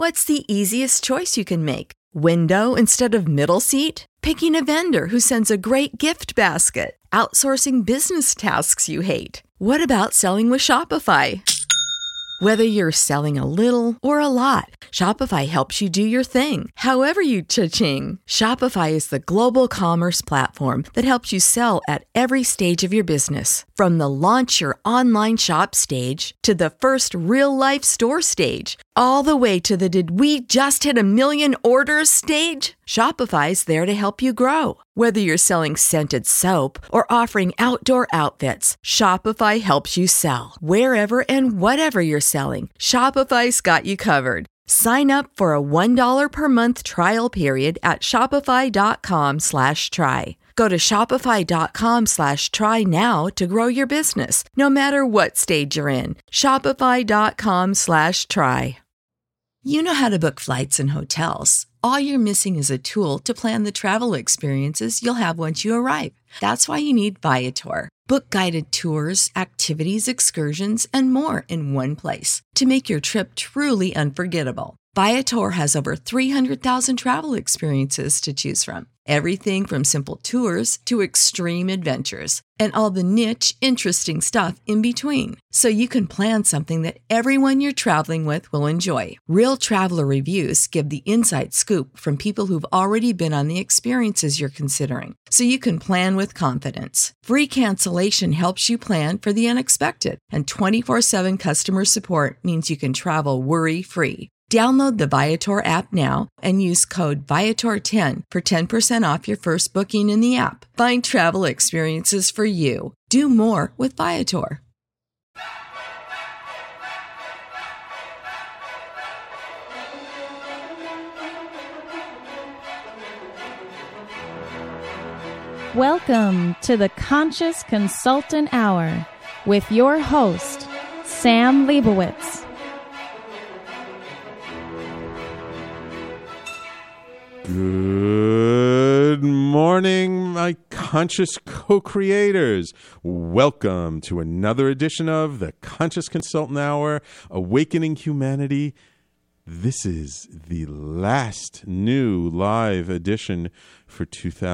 What's the easiest choice you can make? Window instead of middle seat? Picking a vendor who sends a great gift basket? Outsourcing business tasks you hate? What about selling with Shopify? Whether you're selling a little or a lot, Shopify helps you do your thing, however you cha-ching. Shopify is the global commerce platform that helps you sell at every stage of your business. From the launch your online shop stage to the first real-life store stage, all the way to the did we just hit a million orders stage. Shopify's there to help you grow. Whether you're selling scented soap or offering outdoor outfits, Shopify helps you sell. Wherever and whatever you're selling, Shopify's got you covered. Sign up for a $1 per month trial period at shopify.com/try. Go to shopify.com/try now to grow your business, no matter what stage you're in. Shopify.com/try. You know how to book flights and hotels. All you're missing is a tool to plan the travel experiences you'll have once you arrive. That's why you need Viator. Book guided tours, activities, excursions, and more in one place to make your trip truly unforgettable. Viator has over 300,000 travel experiences to choose from. Everything from simple tours to extreme adventures and all the niche, interesting stuff in between. So you can plan something that everyone you're traveling with will enjoy. Real traveler reviews give the inside scoop from people who've already been on the experiences you're considering. So you can plan with confidence. Free cancellation helps you plan for the unexpected. And 24/7 customer support means you can travel worry-free. Download the Viator app now and use code Viator10 for 10% off your first booking in the app. Find travel experiences for you. Do more with Viator. Welcome to the Conscious Consultant Hour with your host, Sam Leibowitz. Good morning, my conscious co-creators. Welcome to another edition of the Conscious Consultant Hour, Awakening Humanity. This is the last new live edition for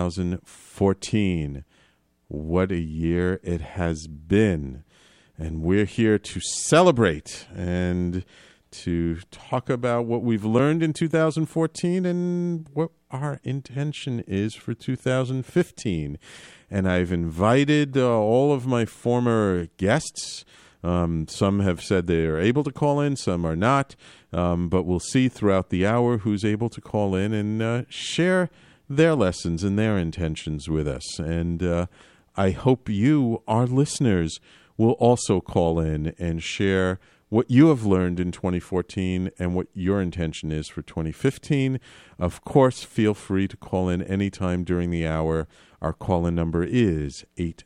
2014. What a year it has been. And we're here to celebrate and to talk about what we've learned in 2014 and what our intention is for 2015. And I've invited all of my former guests. Some have said they are able to call in, some are not. But we'll see throughout the hour who's able to call in and share their lessons and their intentions with us. And I hope you, our listeners, will also call in and share what you have learned in 2014 and what your intention is for 2015. Of course, feel free to call in anytime during the hour. Our call-in number is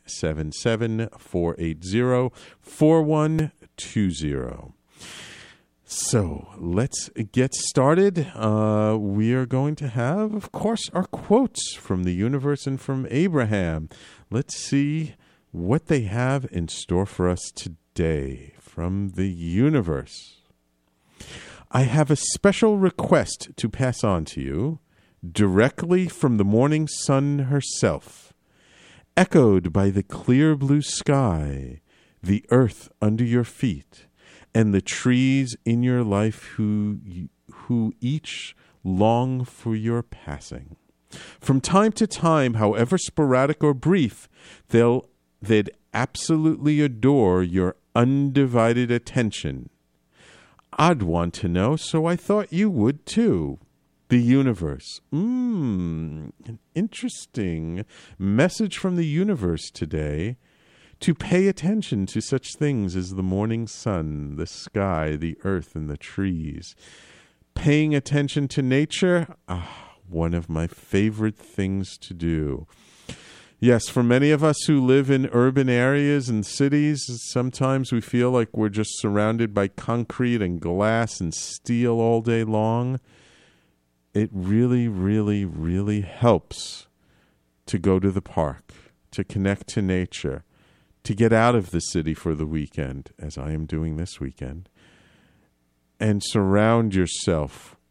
877-480-4120. So let's get started. We are going to have, of course, our quotes from the universe and from Abraham. Let's see what they have in store for us today from the universe. I have a special request to pass on to you, directly from the morning sun herself, echoed by the clear blue sky, the earth under your feet, and the trees in your life who each long for your passing. From time to time, however sporadic or brief, they'd absolutely adore your undivided attention. I'd want to know, so I thought you would too. The universe. An interesting message from the universe today. To pay attention to such things as the morning sun, the sky, the earth, and the trees. Paying attention to nature, one of my favorite things to do. Yes, for many of us who live in urban areas and cities, sometimes we feel like we're just surrounded by concrete and glass and steel all day long. It really, really, really helps to go to the park, to connect to nature, to get out of the city for the weekend, as I am doing this weekend, and surround yourself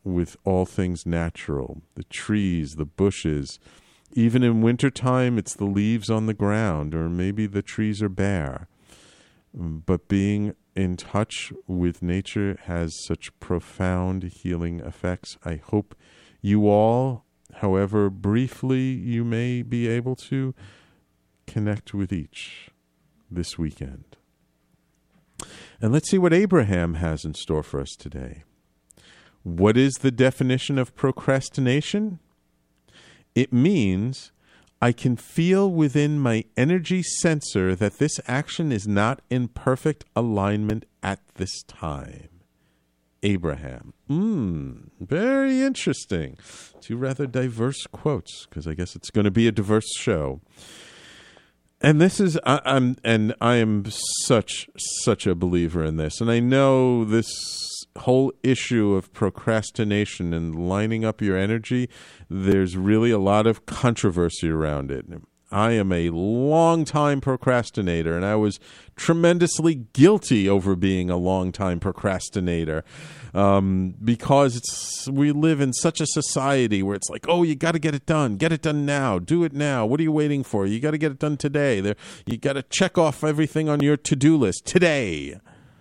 with all things natural, the trees, the bushes. Even in wintertime, it's the leaves on the ground, or maybe the trees are bare. But being in touch with nature has such profound healing effects. I hope you all, however briefly you may be able to, connect with each this weekend. And let's see what Abraham has in store for us today. What is the definition of procrastination? It means I can feel within my energy sensor that this action is not in perfect alignment at this time. Abraham. Very interesting. Two rather diverse quotes, because I guess it's going to be a diverse show. And this is, I am such a believer in this. And I know this whole issue of procrastination and lining up your energy, there's really a lot of controversy around it. I am a long-time procrastinator, and I was tremendously guilty over being a long-time procrastinator because we live in such a society where it's like, oh, you got to get it done now, do it now. What are you waiting for? You got to get it done today. You got to check off everything on your to-do list today.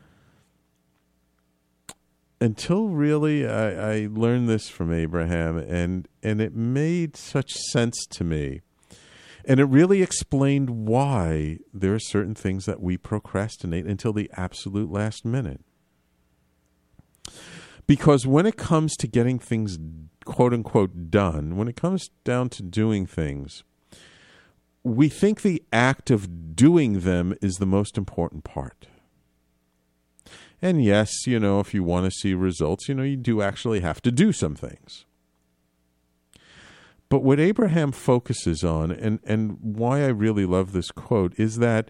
Until really I learned this from Abraham, and it made such sense to me. And it really explained why there are certain things that we procrastinate until the absolute last minute. Because when it comes to getting things, quote unquote, done, when it comes down to doing things, we think the act of doing them is the most important part. And yes, if you want to see results, you do actually have to do some things. But what Abraham focuses on, and why I really love this quote, is that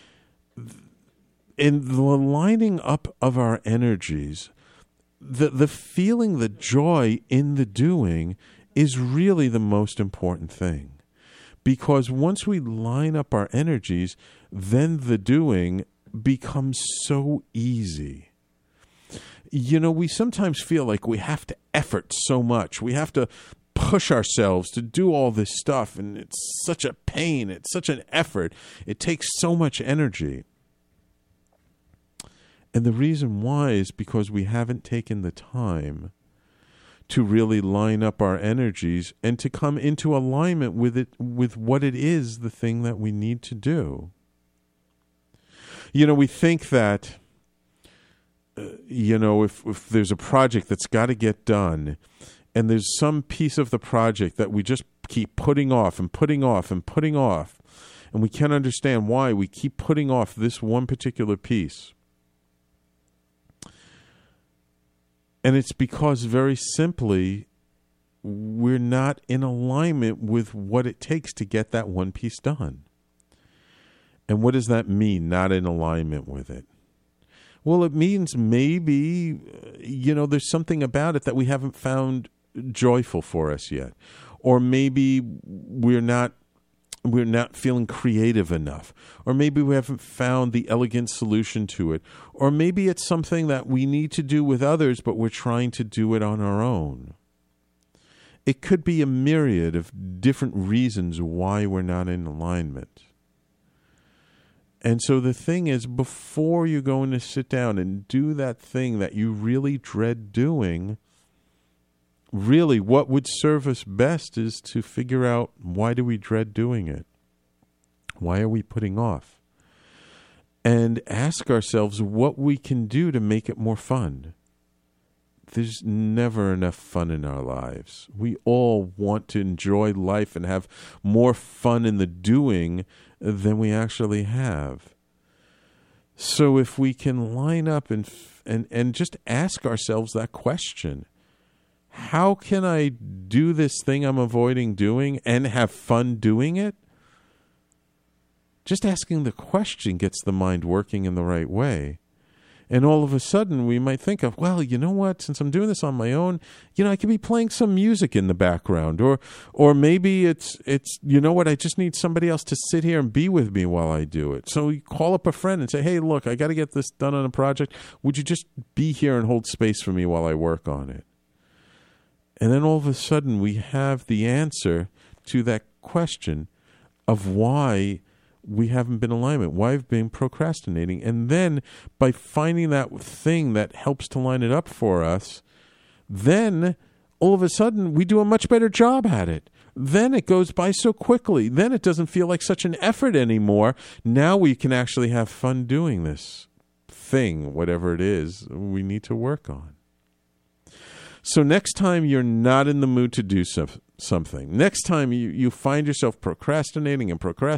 in the lining up of our energies, the feeling, the joy in the doing is really the most important thing. Because once we line up our energies, then the doing becomes so easy. We sometimes feel like we have to effort so much. We have to push ourselves to do all this stuff, and it's such a pain. It's such an effort. It takes so much energy. And the reason why is because we haven't taken the time to really line up our energies and to come into alignment with it, with what it is, the thing that we need to do. We think that, if there's a project that's got to get done, and there's some piece of the project that we just keep putting off and putting off and putting off, and we can't understand why we keep putting off this one particular piece. And it's because, very simply, we're not in alignment with what it takes to get that one piece done. And what does that mean, not in alignment with it? Well, it means maybe, there's something about it that we haven't found joyful for us yet. Or maybe we're not feeling creative enough. Or maybe we haven't found the elegant solution to it. Or maybe it's something that we need to do with others, but we're trying to do it on our own. It could be a myriad of different reasons why we're not in alignment. And so the thing is, before you're going to sit down and do that thing that you really dread doing, really what would serve us best is to figure out, why do we dread doing it? Why are we putting off? And ask ourselves what we can do to make it more fun. There's never enough fun in our lives. We all want to enjoy life and have more fun in the doing than we actually have. So if we can line up and just ask ourselves that question, how can I do this thing I'm avoiding doing and have fun doing it? Just asking the question gets the mind working in the right way. And all of a sudden we might think of, well, you know what, since I'm doing this on my own, I could be playing some music in the background, or maybe it's you know what, I just need somebody else to sit here and be with me while I do it. So you call up a friend and say, hey, look, I got to get this done on a project. Would you just be here and hold space for me while I work on it? And then all of a sudden we have the answer to that question of why we haven't been in alignment, why we've been procrastinating. And then by finding that thing that helps to line it up for us, then all of a sudden we do a much better job at it. Then it goes by so quickly. Then it doesn't feel like such an effort anymore. Now we can actually have fun doing this thing, whatever it is we need to work on. So next time you're not in the mood to do something, next time you find yourself procrastinating, you got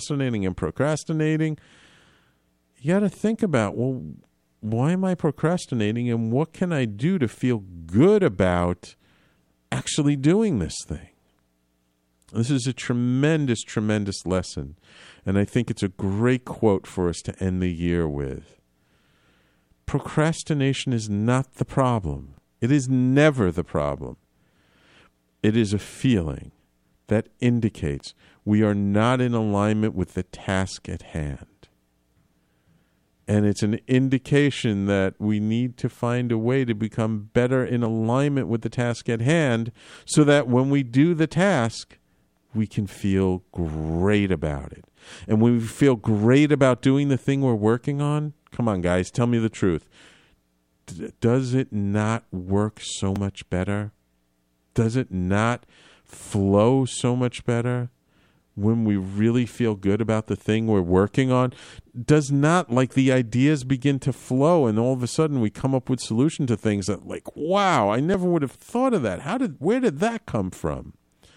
to think about, well, why am I procrastinating, and what can I do to feel good about actually doing this thing? This is a tremendous, tremendous lesson, and I think it's a great quote for us to end the year with. Procrastination is not the problem. It is never the problem. It is a feeling that indicates we are not in alignment with the task at hand. And it's an indication that we need to find a way to become better in alignment with the task at hand so that when we do the task, we can feel great about it. And when we feel great about doing the thing we're working on, come on, guys, tell me the truth. Does it not work so much better? Does it not flow so much better when we really feel good about the thing we're working on? Does not, like, the ideas begin to flow, and all of a sudden we come up with solutions to things that, like, wow, I never would have thought of that. Where did that come from?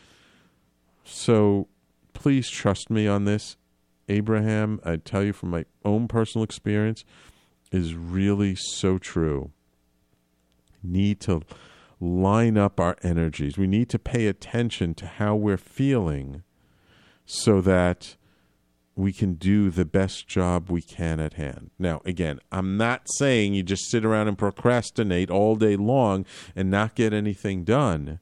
So please trust me on this. Abraham, I tell you from my own personal experience, is really so true. Need to line up our energies. We need to pay attention to how we're feeling so that we can do the best job we can at hand. Now, again, I'm not saying you just sit around and procrastinate all day long and not get anything done.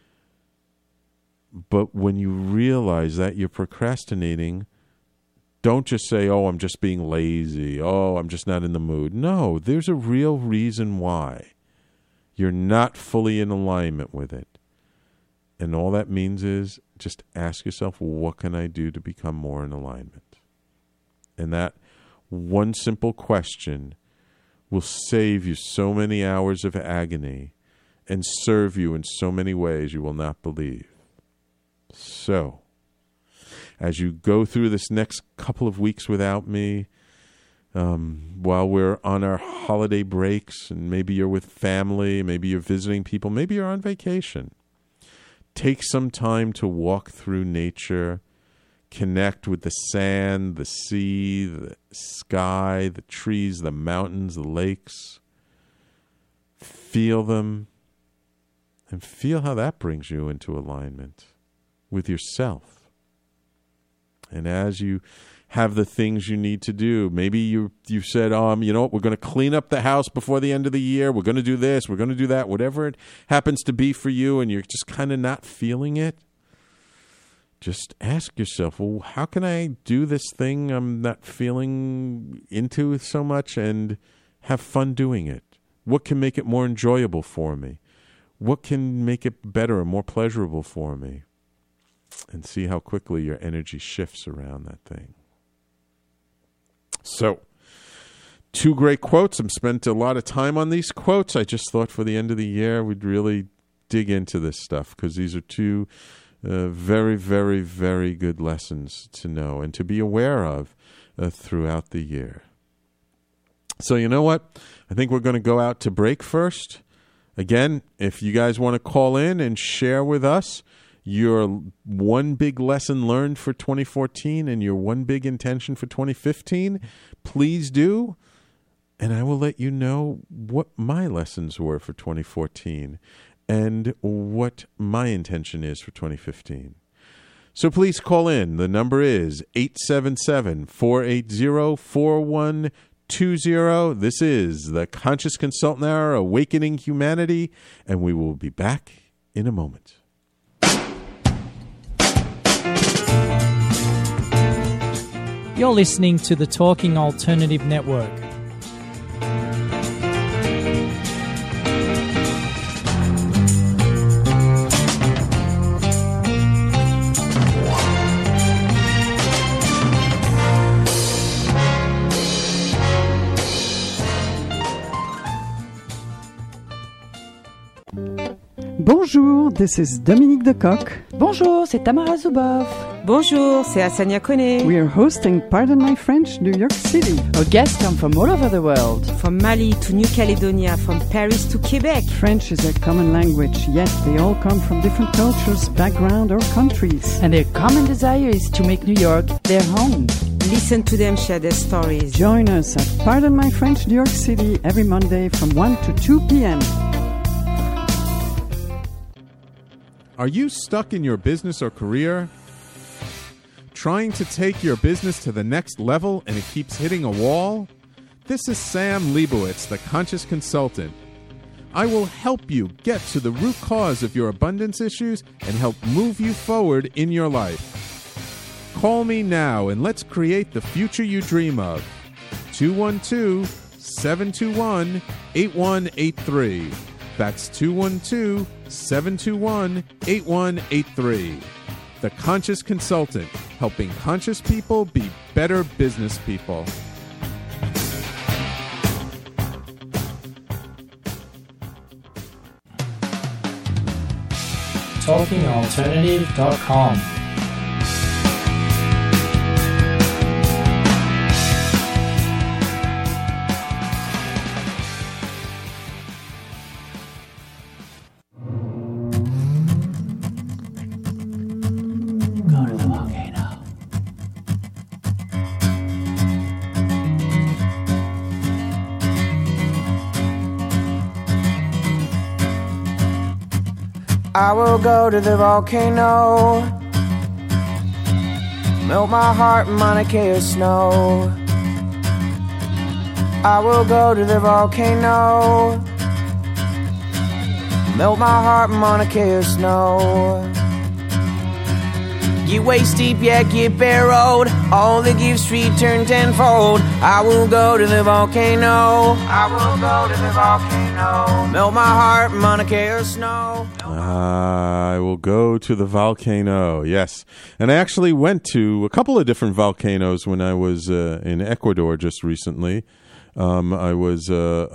But when you realize that you're procrastinating, don't just say, oh, I'm just being lazy. Oh, I'm just not in the mood. No, there's a real reason why you're not fully in alignment with it. And all that means is just ask yourself, what can I do to become more in alignment? And that one simple question will save you so many hours of agony and serve you in so many ways you will not believe. So, as you go through this next couple of weeks without me, while we're on our holiday breaks, and maybe you're with family, maybe you're visiting people, maybe you're on vacation, take some time to walk through nature, connect with the sand, the sea, the sky, the trees, the mountains, the lakes. Feel them, and feel how that brings you into alignment with yourself. And as you have the things you need to do, maybe you said, you know what, we're going to clean up the house before the end of the year. We're going to do this. We're going to do that. Whatever it happens to be for you, and you're just kind of not feeling it, just ask yourself, well, how can I do this thing I'm not feeling into so much and have fun doing it? What can make it more enjoyable for me? What can make it better and more pleasurable for me? And see how quickly your energy shifts around that thing. So, 2 great quotes. I've spent a lot of time on these quotes. I just thought for the end of the year we'd really dig into this stuff because these are 2 very, very, very good lessons to know and to be aware of throughout the year. So you know what? I think we're going to go out to break first. Again, if you guys want to call in and share with us your one big lesson learned for 2014 and your one big intention for 2015, please do. And I will let you know what my lessons were for 2014 and what my intention is for 2015. So please call in. The number is 877-480-4120. This is the Conscious Consultant Hour, Awakening Humanity, and we will be back in a moment. You're listening to the Talking Alternative Network. Bonjour, this is Dominique Decoq. Bonjour, c'est Tamara Zuboff. Bonjour, c'est Asania Kone. We are hosting Pardon My French, New York City. Our guests come from all over the world. From Mali to New Caledonia, from Paris to Quebec. French is a common language, yet they all come from different cultures, background, or countries. And their common desire is to make New York their home. Listen to them share their stories. Join us at Pardon My French, New York City every Monday from 1 to 2 p.m. Are you stuck in your business or career? Trying to take your business to the next level and it keeps hitting a wall? This is Sam Leibowitz, the Conscious Consultant. I will help you get to the root cause of your abundance issues and help move you forward in your life. Call me now and let's create the future you dream of. 212-721-8183. That's 212-721-8183. The Conscious Consultant, helping conscious people be better business people. TalkingAlternative.com. I will go to the volcano, melt my heart in Mauna Kea snow. I will go to the volcano, melt my heart in Mauna Kea snow. Get waist deep, yeah, get barrowed, all the gifts return tenfold. I will go to the volcano, I will go to the volcano, melt my heart in Mauna Kea snow. I will go to the volcano, yes. And I actually went to a couple of different volcanoes when I was in Ecuador just recently. I was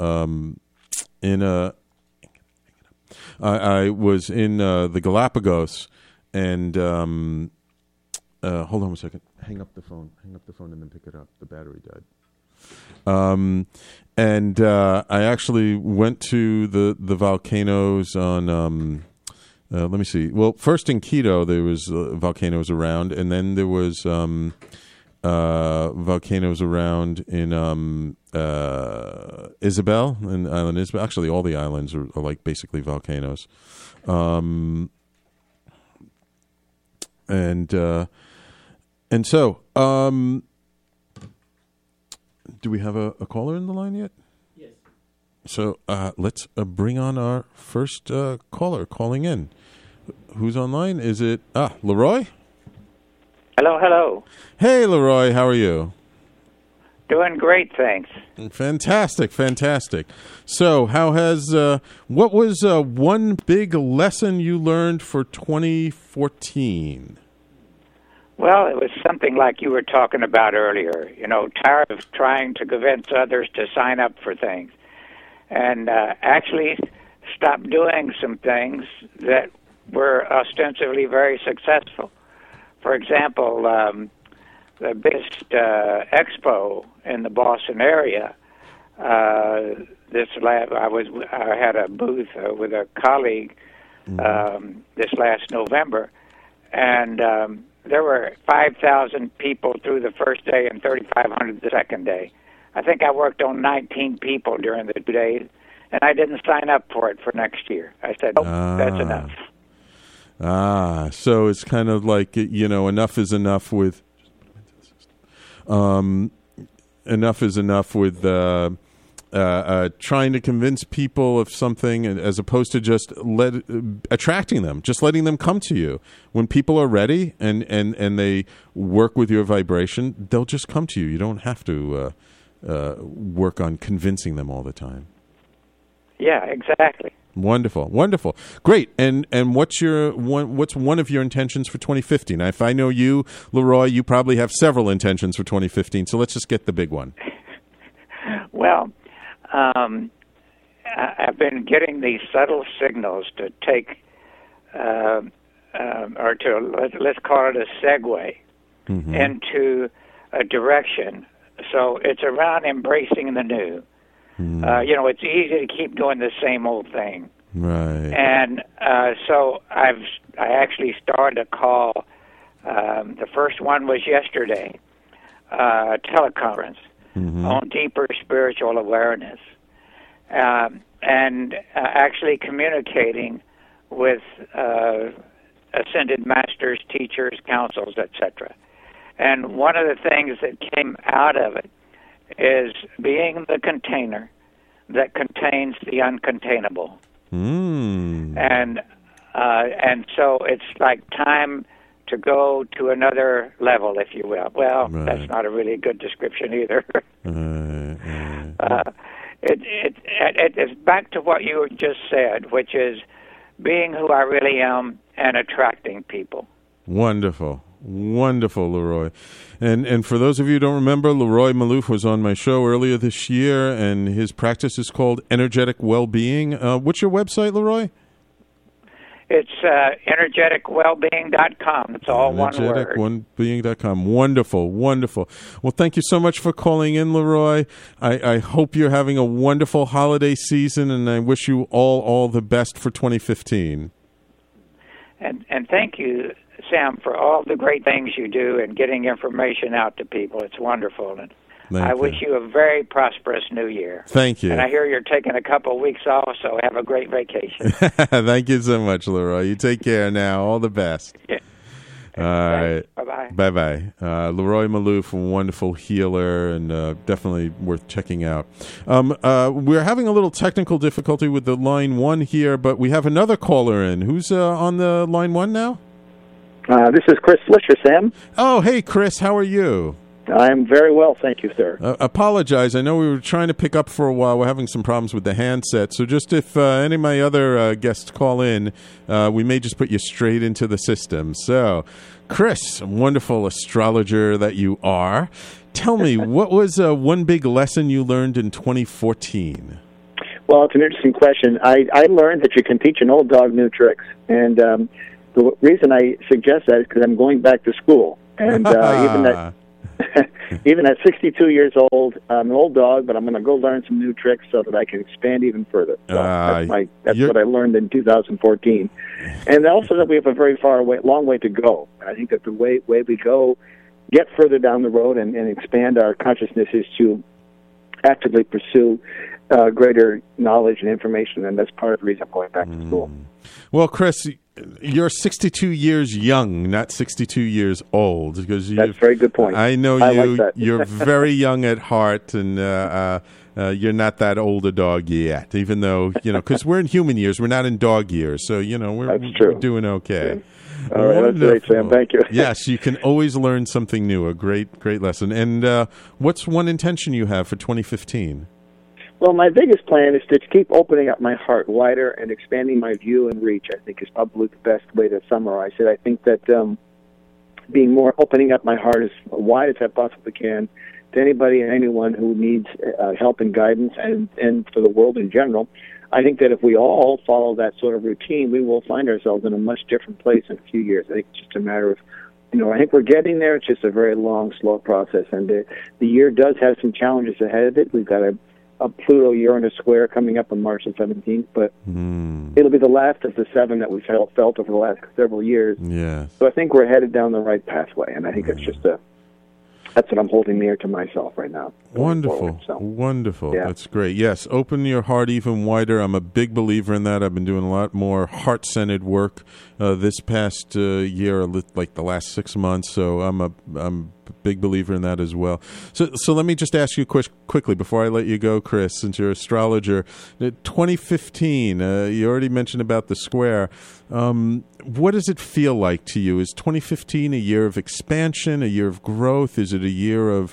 I was in the Galapagos, and hold on a second. Hang up the phone and then pick it up. The battery died. And I actually went to the volcanoes on, let me see. Well, first in Quito, there was volcanoes around, and then there was volcanoes around in Isabel, in Island Isabel. Actually, all the islands are like basically volcanoes. And so, do we have a caller in the line yet? Yes. So let's bring on our first caller calling in. Who's online? Is it Leroy? Hello. Hey, Leroy. How are you? Doing great, thanks. Fantastic. So how has, what was one big lesson you learned for 2014? Well, it was something like you were talking about earlier, tired of trying to convince others to sign up for things, and actually stop doing some things that were ostensibly very successful. For example, the biggest expo in the Boston area, I had a booth with a colleague this last November, and there were 5,000 people through the first day and 3,500 the second day. I think I worked on 19 people during the 2 days, and I didn't sign up for it for next year. I said, that's enough. So it's kind of like, enough is enough with, trying to convince people of something as opposed to just attracting them, just letting them come to you. When people are ready and they work with your vibration, they'll just come to you. You don't have to work on convincing them all the time. Yeah, exactly. Wonderful. Great. And what's one of your intentions for 2015? If I know you, Leroy, you probably have several intentions for 2015. So let's just get the big one. Well, I've been getting these subtle signals to take, or to let's call it a segue into a direction. So it's around embracing the new. It's easy to keep doing the same old thing. Right. And so I actually started a call. The first one was yesterday, teleconference on deeper spiritual awareness, and actually communicating with ascended masters, teachers, councils, etc. And one of the things that came out of it is being the container that contains the uncontainable. And so it's like time to go to another level, if you will. Well, that's not a really good description either. It's back to what you just said, which is being who I really am and attracting people. Wonderful, Leroy. And for those of you who don't remember, Leroy Maloof was on my show earlier this year, and his practice is called Energetic Wellbeing. What's your website, Leroy? It's energeticwellbeing.com. It's all one word. Energeticwellbeing.com. Wonderful. Well, thank you so much for calling in, Leroy. I hope you're having a wonderful holiday season, and I wish you all the best for 2015. And thank you, Sam, for all the great things you do and getting information out to people. It's wonderful. And I wish you a very prosperous new year. Thank you. And I hear you're taking a couple of weeks off, so have a great vacation. Thank you so much, Leroy. You take care now. All the best. Yeah. All right. Bye-bye. Bye-bye. Leroy Maloof, a wonderful healer, and definitely worth checking out. We're having a little technical difficulty with the line 1 here, but we have another caller in. Who's on the line 1 now? This is Chris Flisher, Sam. Oh, hey, Chris. How are you? I'm very well, thank you, sir. Apologize. I know we were trying to pick up for a while. We're having some problems with the handset. So just if any of my other guests call in, we may just put you straight into the system. So, Chris, wonderful astrologer that you are, tell me, what was one big lesson you learned in 2014? Well, it's an interesting question. I learned that you can teach an old dog new tricks. And the reason I suggest that is because I'm going back to school. And even at 62 years old, I'm an old dog, but I'm going to go learn some new tricks so that I can expand even further. So that's what I learned in 2014. And also that we have a very long way to go. I think that the way we go, get further down the road and expand our consciousness is to actively pursue greater knowledge and information, and that's part of the reason I'm going back to school. Well, Chris, you're 62 years young, not 62 years old. Because that's a very good point. I know I you. Like that. You're very young at heart, and you're not that old a dog yet. Even though because we're in human years, we're not in dog years. So we're doing okay. Yeah. All right, that's great, Sam. Thank you. Yes, you can always learn something new. A great lesson. And what's one intention you have for 2015? Well, my biggest plan is to keep opening up my heart wider and expanding my view and reach, I think, is probably the best way to summarize it. I think that opening up my heart as wide as I possibly can to anybody and anyone who needs help and guidance, and for the world in general. I think that if we all follow that sort of routine, we will find ourselves in a much different place in a few years. I think it's just a matter of, I think we're getting there. It's just a very long, slow process. And the year does have some challenges ahead of it. We've got a Pluto-Uranus square coming up on March the 17th, but it'll be the last of the 7 that we've felt over the last several years. Yes. So I think we're headed down the right pathway, and I think it's just that's what I'm holding near to myself right now. Wonderful. Wonderful. Yeah. That's great. Yes, open your heart even wider. I'm a big believer in that. I've been doing a lot more heart-centered work this past year, like the last 6 months, so I'm a big believer in that as well. So let me just ask you quickly before I let you go, Chris, since you're an astrologer. 2015, you already mentioned about the square. What does it feel like to you? Is 2015 a year of expansion, a year of growth? Is it a year of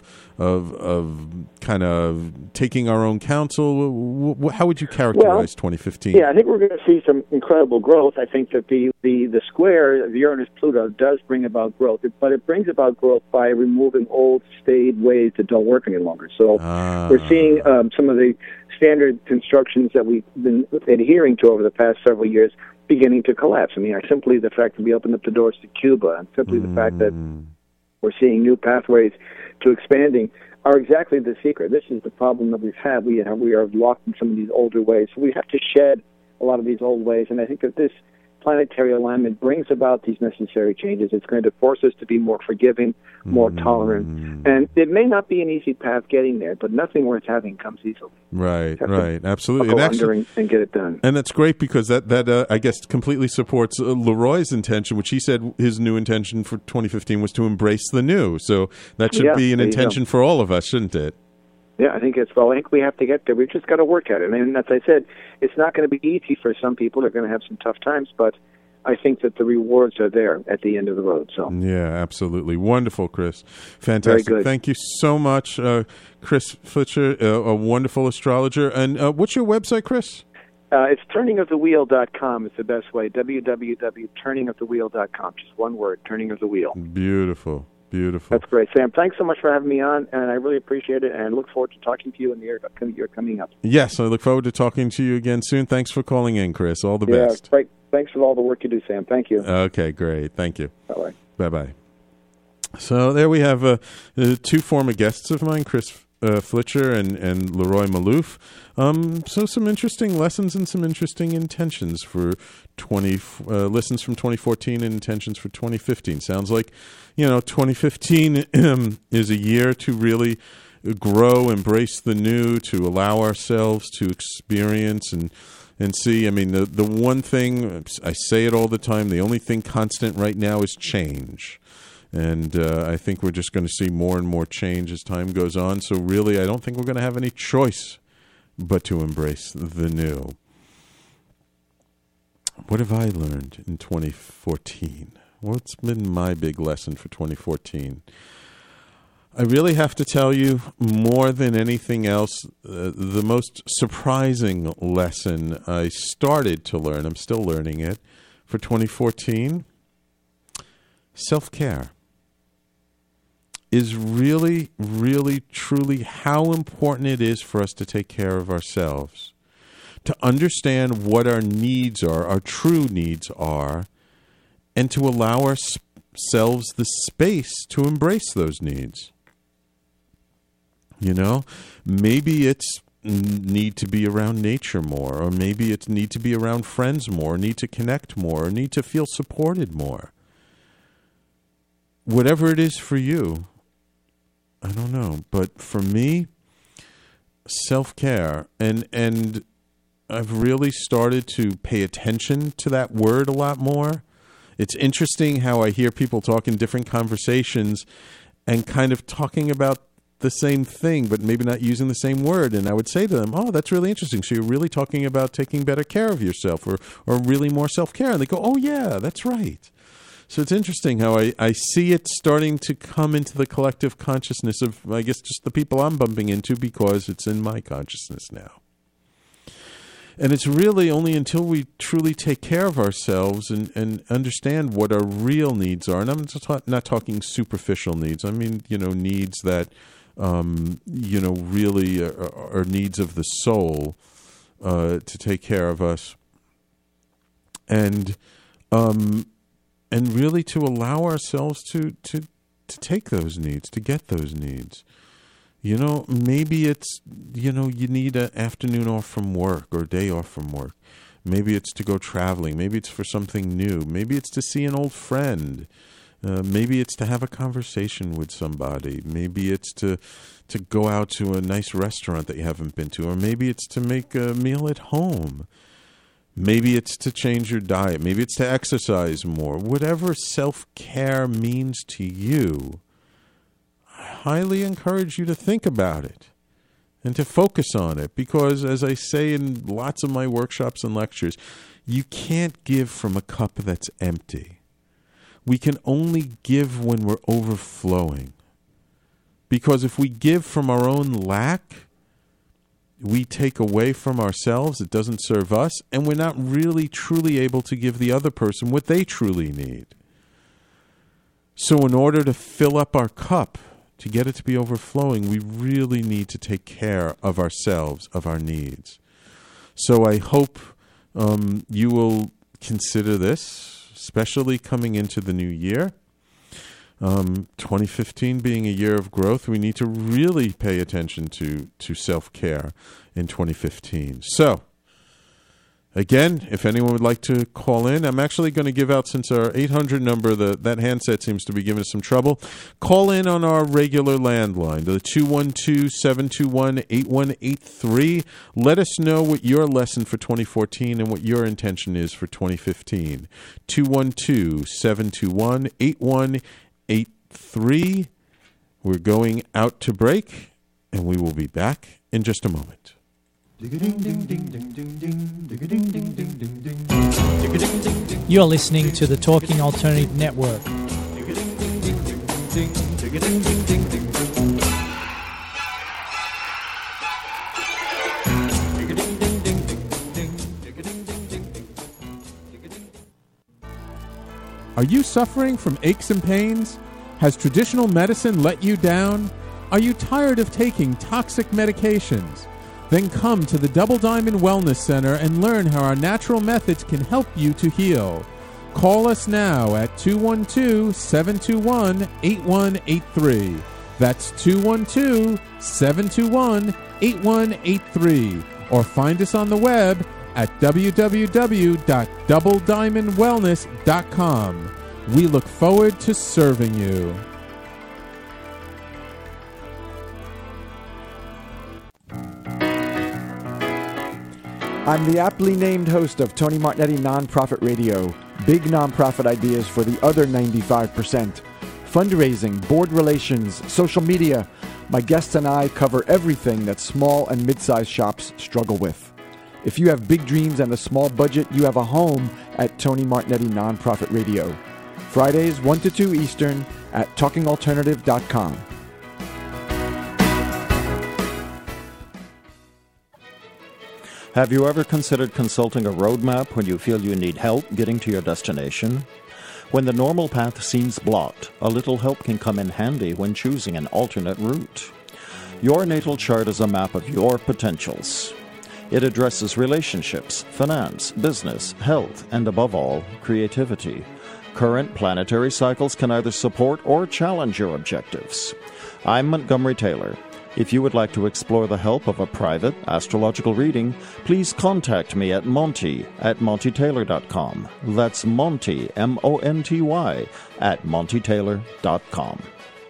kind of taking our own counsel? How would you characterize 2015? Yeah, I think we're going to see some incredible growth. I think that the square, the Uranus-Pluto, does bring about growth, but it brings about growth by removing old, staid ways that don't work any longer. So we're seeing some of the standard constructions that we've been adhering to over the past several years beginning to collapse. I mean, simply the fact that we opened up the doors to Cuba, and simply the fact that we're seeing new pathways to expanding are exactly the secret. This is the problem that we've had. We are locked in some of these older ways. So we have to shed a lot of these old ways, and I think that this planetary alignment brings about these necessary changes. It's going to force us to be more forgiving, more tolerant, and it may not be an easy path getting there, but nothing worth having comes easily. Right, absolutely. Go under and get it done. And that's great because that I guess completely supports Leroy's intention, which he said his new intention for 2015 was to embrace the new. So that should be an intention for all of us, shouldn't it? Yeah, I think we have to get there. We've just got to work at it. And as I said, it's not going to be easy for some people. They're going to have some tough times, but I think that the rewards are there at the end of the road. So yeah, absolutely. Wonderful, Chris. Fantastic. Very good. Thank you so much, Chris Fletcher, a wonderful astrologer. And what's your website, Chris? It's turningofthewheel.com is the best way, www.turningofthewheel.com. Just one word, turning of the wheel. Beautiful. Beautiful. That's great, Sam. Thanks so much for having me on, and I really appreciate it, and look forward to talking to you in the year coming up. Yes, I look forward to talking to you again soon. Thanks for calling in, Chris. All the best. Great. Thanks for all the work you do, Sam. Thank you. Okay, great. Thank you. Bye-bye. Bye-bye. So there we have two former guests of mine, Chris Fletcher and Leroy Maloof. So some interesting lessons and some interesting intentions for lessons from 2014 and intentions for 2015. Sounds like, 2015 is a year to really grow, embrace the new, to allow ourselves to experience and see. I mean, the one thing, I say it all the time, the only thing constant right now is change. And I think we're just going to see more and more change as time goes on. So really, I don't think we're going to have any choice but to embrace the new. What have I learned in 2014? What's been my big lesson for 2014? I really have to tell you, more than anything else, the most surprising lesson I started to learn, I'm still learning it, for 2014, self-care is really, really, truly how important it is for us to take care of ourselves, to understand what our needs are, our true needs are, and to allow ourselves the space to embrace those needs. Maybe it's need to be around nature more, or maybe it's need to be around friends more, need to connect more, or need to feel supported more. Whatever it is for you, I don't know. But for me, self-care, and I've really started to pay attention to that word a lot more. It's interesting how I hear people talk in different conversations and kind of talking about the same thing, but maybe not using the same word. And I would say to them, oh, that's really interesting. So you're really talking about taking better care of yourself or really more self-care. And they go, oh, yeah, that's right. So it's interesting how I see it starting to come into the collective consciousness of, I guess, just the people I'm bumping into because it's in my consciousness now. And it's really only until we truly take care of ourselves and understand what our real needs are. And I'm not talking superficial needs. I mean, needs that, really are needs of the soul to take care of us. And really to allow ourselves to take those needs, to get those needs. Maybe it's, you need an afternoon off from work or a day off from work. Maybe it's to go traveling. Maybe it's for something new. Maybe it's to see an old friend. Maybe it's to have a conversation with somebody. Maybe it's to go out to a nice restaurant that you haven't been to. Or maybe it's to make a meal at home. Maybe it's to change your diet. Maybe it's to exercise more. Whatever self-care means to you, highly encourage you to think about it and to focus on it, because as I say in lots of my workshops and lectures, you can't give from a cup that's empty. We can only give when we're overflowing, because if we give from our own lack, we take away from ourselves, it doesn't serve us, and we're not really truly able to give the other person what they truly need. So in order to fill up our cup, to get it to be overflowing, we really need to take care of ourselves, of our needs. So I hope you will consider this, especially coming into the new year. 2015 being a year of growth, we need to really pay attention to self-care in 2015. So, again, if anyone would like to call in, I'm actually going to give out, since our 800 number, that handset seems to be giving us some trouble. Call in on our regular landline, the 212-721-8183. Let us know what your lesson for 2014 and what your intention is for 2015. 212-721-8183. We're going out to break, and we will be back in just a moment. You're listening to the Talking Alternative Network. Are you suffering from aches and pains? Has traditional medicine let you down? Are you tired of taking toxic medications? Then come to the Double Diamond Wellness Center and learn how our natural methods can help you to heal. Call us now at 212-721-8183. That's 212-721-8183. Or find us on the web at www.doublediamondwellness.com. We look forward to serving you. I'm the aptly named host of Tony Martignetti Nonprofit Radio. Big nonprofit ideas for the other 95%. Fundraising, board relations, social media. My guests and I cover everything that small and mid-sized shops struggle with. If you have big dreams and a small budget, you have a home at Tony Martignetti Nonprofit Radio. Fridays 1 to 2 Eastern at talkingalternative.com. Have you ever considered consulting a roadmap when you feel you need help getting to your destination? When the normal path seems blocked, a little help can come in handy when choosing an alternate route. Your natal chart is a map of your potentials. It addresses relationships, finance, business, health, and above all, creativity. Current planetary cycles can either support or challenge your objectives. I'm Montgomery Taylor. If you would like to explore the help of a private astrological reading, please contact me at monty@montytaylor.com. That's Monty, M-O-N-T-Y, @montytaylor.com.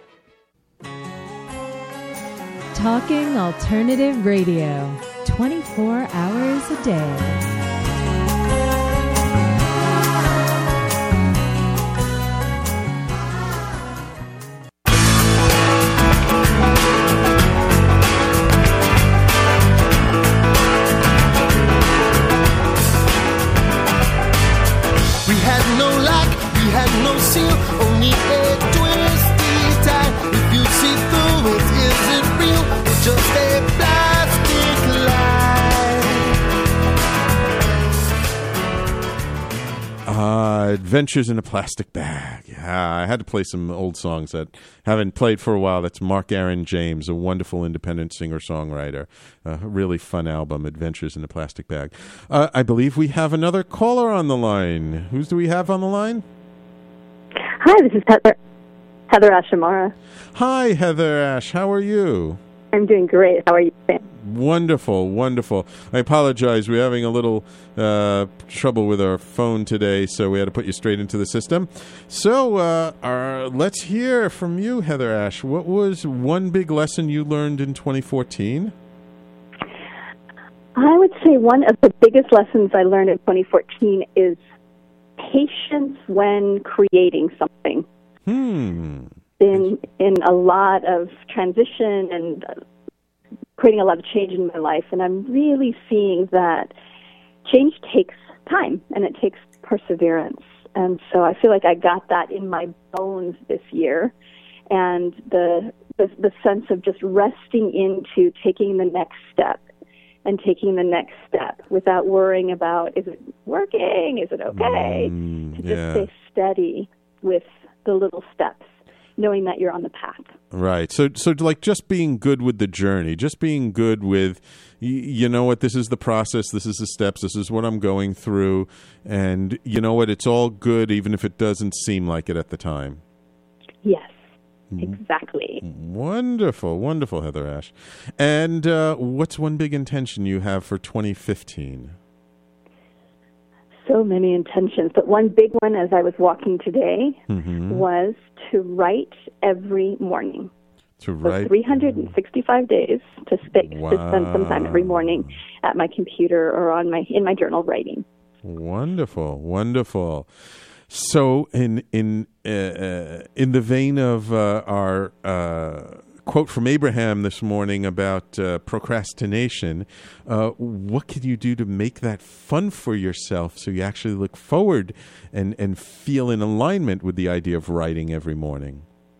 Talking Alternative Radio, 24 hours a day. Only a twisty tie. If you see through it, is it real? It's just a plastic lie. Adventures in a Plastic Bag. Yeah, I had to play some old songs that haven't played for a while. That's Mark Aaron James, a wonderful independent singer-songwriter. A really fun album, Adventures in a Plastic Bag. I believe we have another caller on the line. Who do we have on the line? Hi, this is Heather Ashamara. Hi, Heather Ash. How are you? I'm doing great. How are you, Sam? Wonderful, wonderful. I apologize. We're having a little trouble with our phone today, so we had to put you straight into the system. So let's hear from you, Heather Ash. What was one big lesson you learned in 2014? I would say one of the biggest lessons I learned in 2014 is patience when creating something. Been in a lot of transition and creating a lot of change in my life, and I'm really seeing that change takes time and it takes perseverance. And so I feel like I got that in my bones this year, and the sense of just resting into taking the next step and taking the next step without worrying about, is it working? Is it okay? To just stay steady with the little steps knowing that you're on the path. Right. So like just being good with the journey, just being good with, you know what, this is the process, this is the steps, this is what I'm going through, and you know what, it's all good even if it doesn't seem like it at the time. Yes, exactly. Wonderful, wonderful, Heather Ash. And what's one big intention you have for 2015? So many intentions, but one big one as I was walking today was to write every morning. To write? So 365 days to spend some time every morning at my computer or in my journal writing. Wonderful, wonderful. So in the vein of our quote from Abraham this morning about procrastination, what can you do to make that fun for yourself so you actually look forward and feel in alignment with the idea of writing every morning?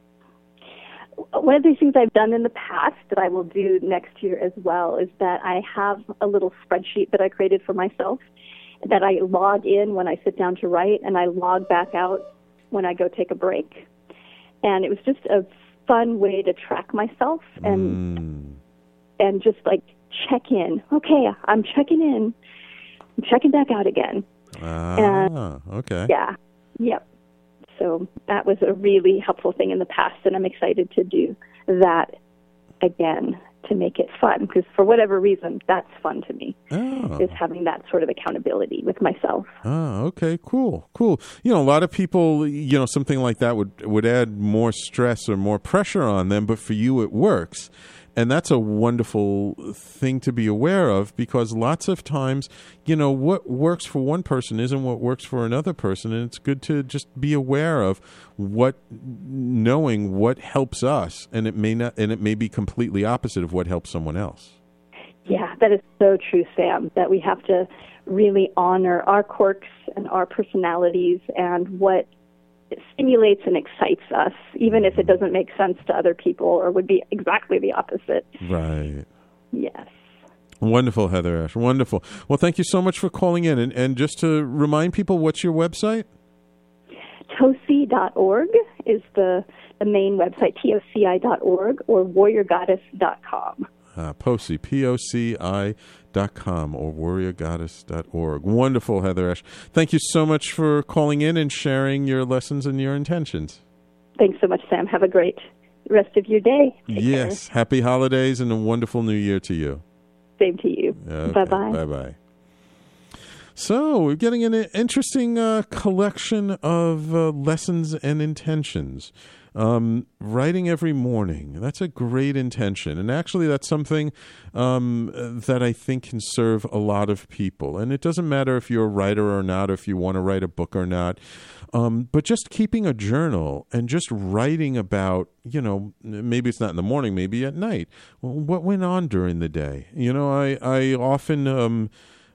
One of the things I've done in the past that I will do next year as well is that I have a little spreadsheet that I created for myself that I log in when I sit down to write, and I log back out when I go take a break. And it was just a fun way to track myself and just like check in. Okay, I'm checking in. I'm checking back out again. Okay. Yeah. Yep. So that was a really helpful thing in the past, and I'm excited to do that again to make it fun, because for whatever reason, that's fun to me, is having that sort of accountability with myself. Oh, okay, cool. You know, a lot of people, you know, something like that would add more stress or more pressure on them, but for you it works. And that's a wonderful thing to be aware of, because lots of times, you know, what works for one person isn't what works for another person. And it's good to just be aware of knowing what helps us. And it may be completely opposite of what helps someone else. Yeah, that is so true, Sam, that we have to really honor our quirks and our personalities and what stimulates and excites us, even if it doesn't make sense to other people or would be exactly the opposite. Right. Yes. Wonderful, Heather Ash. Wonderful. Well, thank you so much for calling in. And just to remind people, what's your website? TOCI.org is the main website, TOCI.org, or warriorgoddess.com. POCI, POCI.com, or warriorgoddess.org. Wonderful, Heather Ash. Thank you so much for calling in and sharing your lessons and your intentions. Thanks so much, Sam. Have a great rest of your day. Take yes. Care. Happy holidays and a wonderful new year to you. Same to you. Okay. Bye-bye. Bye-bye. So we're getting an interesting collection of lessons and intentions. Writing every morning, that's a great intention. And actually that's something that I think can serve a lot of people. And it doesn't matter if you're a writer or not, or if you want to write a book or not. But just keeping a journal and just writing about, you know, maybe it's not in the morning, maybe at night. Well, what went on during the day? You know, I often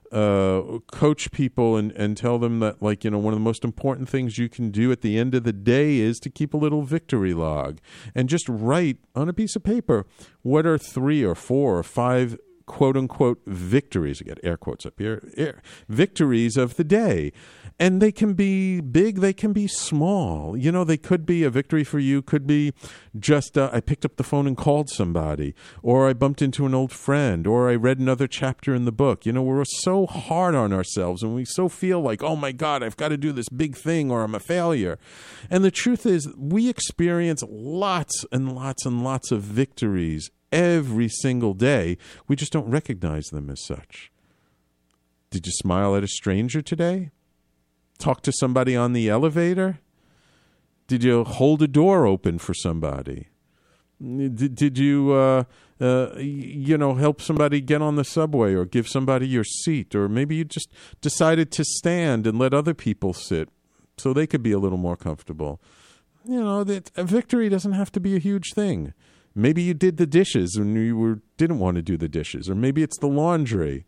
coach people and tell them that, like, you know, one of the most important things you can do at the end of the day is to keep a little victory log and just write on a piece of paper what are 3 or 4 or 5 quote unquote victories. I got air quotes up here. Victories of the day. And they can be big, they can be small. You know, they could be a victory for you, could be just I picked up the phone and called somebody, or I bumped into an old friend, or I read another chapter in the book. You know, we're so hard on ourselves and we so feel like, oh my God, I've got to do this big thing or I'm a failure. And the truth is, we experience lots and lots and lots of victories every single day. We just don't recognize them as such. Did you smile at a stranger today? Talk to somebody on the elevator? Did you hold a door open for somebody? Did you, you know, help somebody get on the subway or give somebody your seat? Or maybe you just decided to stand and let other people sit so they could be a little more comfortable. You know, that a victory doesn't have to be a huge thing. Maybe you did the dishes when you didn't want to do the dishes. Or maybe it's the laundry.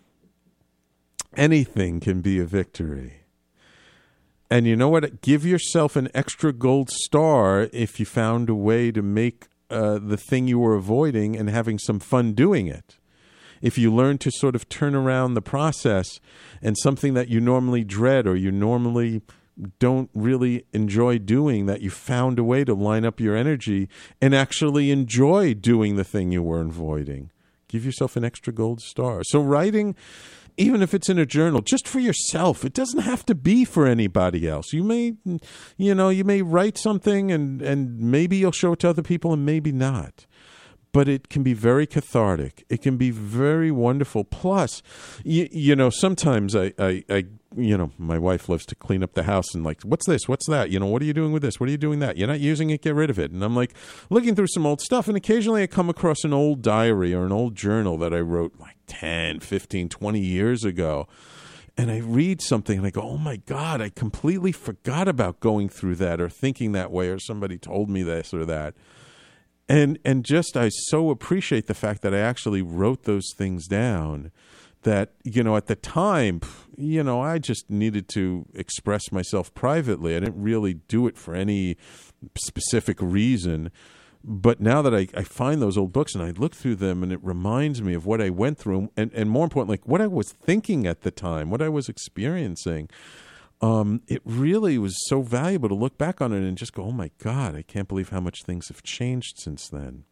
Anything can be a victory. And you know what? Give yourself an extra gold star if you found a way to make the thing you were avoiding and having some fun doing it. If you learn to sort of turn around the process and something that you normally dread or you normally don't really enjoy doing, that you found a way to line up your energy and actually enjoy doing the thing you were avoiding. Give yourself an extra gold star. So writing, even if it's in a journal, just for yourself, it doesn't have to be for anybody else. You may write something and maybe you'll show it to other people and maybe not. But it can be very cathartic. It can be very wonderful. Plus, sometimes I my wife loves to clean up the house and like, what's this? What's that? What are you doing with this? What are you doing that? You're not using it, get rid of it. And I'm like looking through some old stuff, and occasionally I come across an old diary or an old journal that I wrote like 10, 15, 20 years ago. And I read something and I go, oh my God, I completely forgot about going through that or thinking that way, or somebody told me this or that. And just I so appreciate the fact that I actually wrote those things down, that, at the time, I just needed to express myself privately. I didn't really do it for any specific reason. But now that I find those old books and I look through them, and it reminds me of what I went through and more importantly, what I was thinking at the time, what I was experiencing. It really was so valuable to look back on it and just go, oh my God, I can't believe how much things have changed since then.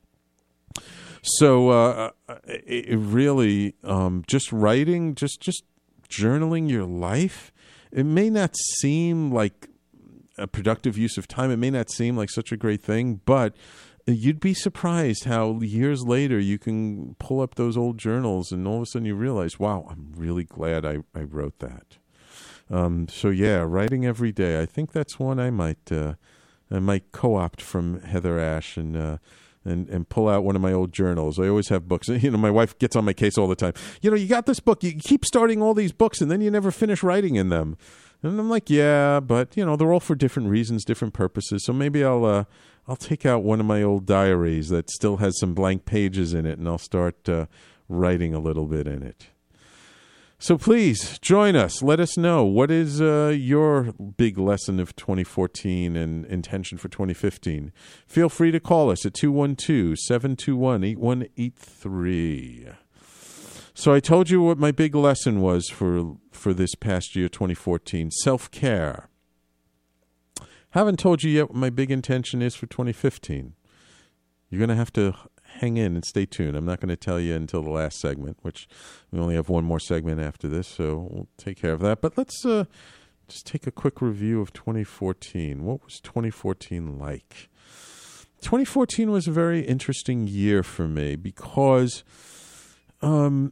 So it really, just writing, just journaling your life, it may not seem like a productive use of time. It may not seem like such a great thing, but you'd be surprised how years later you can pull up those old journals and all of a sudden you realize, wow, I'm really glad I wrote that. So yeah, writing every day. I think that's one I might co-opt from Heather Ash and pull out one of my old journals. I always have books. My wife gets on my case all the time. You got this book. You keep starting all these books and then you never finish writing in them. And I'm like, yeah, but they're all for different reasons, different purposes. So maybe I'll take out one of my old diaries that still has some blank pages in it, and I'll start writing a little bit in it. So please join us. Let us know, what is your big lesson of 2014 and intention for 2015. Feel free to call us at 212-721-8183. So I told you what my big lesson was for this past year, 2014, self-care. Haven't told you yet what my big intention is for 2015. You're going to have to hang in and stay tuned. I'm not going to tell you until the last segment, which we only have one more segment after this, so we'll take care of that. But let's just take a quick review of 2014. What was 2014 like? 2014 was a very interesting year for me because, I'd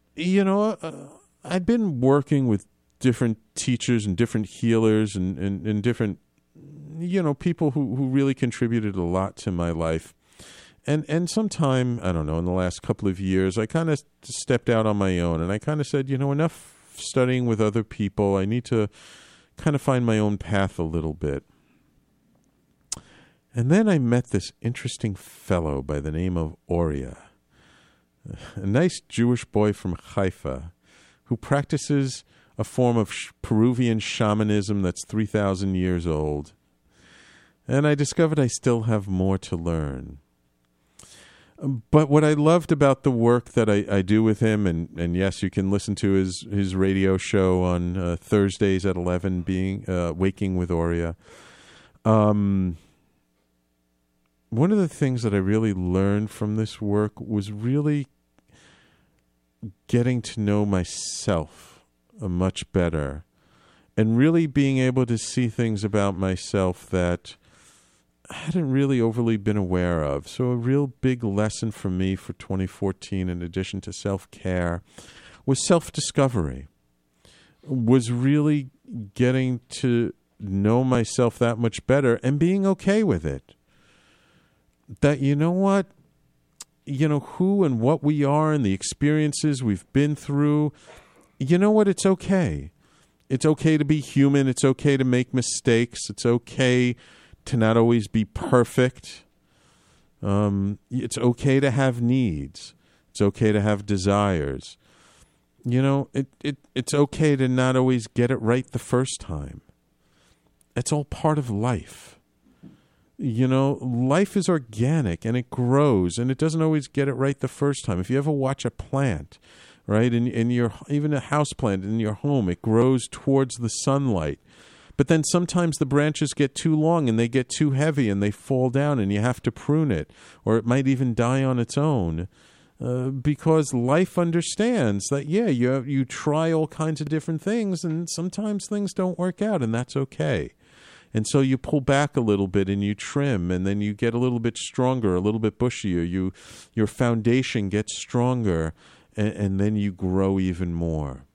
been working with different teachers and different healers and different, people who really contributed a lot to my life. And sometime, I don't know, in the last couple of years, I kind of stepped out on my own and I kind of said, enough studying with other people. I need to kind of find my own path a little bit. And then I met this interesting fellow by the name of Oria, a nice Jewish boy from Haifa who practices a form of Peruvian shamanism that's 3,000 years old. And I discovered I still have more to learn. But what I loved about the work that I do with him, and yes, you can listen to his radio show on Thursdays at 11, Waking with Oria. One of the things that I really learned from this work was really getting to know myself much better and really being able to see things about myself that I hadn't really overly been aware of. So a real big lesson for me for 2014, in addition to self-care, was self-discovery, was really getting to know myself that much better and being okay with it. That, who and what we are and the experiences we've been through, it's okay. It's okay to be human. It's okay to make mistakes. It's okay to not always be perfect. It's okay to have needs. It's okay to have desires. It's okay to not always get it right the first time. It's all part of life. Life is organic and it grows and it doesn't always get it right the first time. If you ever watch a plant, right, in your even a house plant in your home, it grows towards the sunlight. But then sometimes the branches get too long and they get too heavy and they fall down and you have to prune it, or it might even die on its own. Because life understands that, you try all kinds of different things and sometimes things don't work out, and that's okay. And so you pull back a little bit and you trim, and then you get a little bit stronger, a little bit bushier. Your foundation gets stronger, and then you grow even more.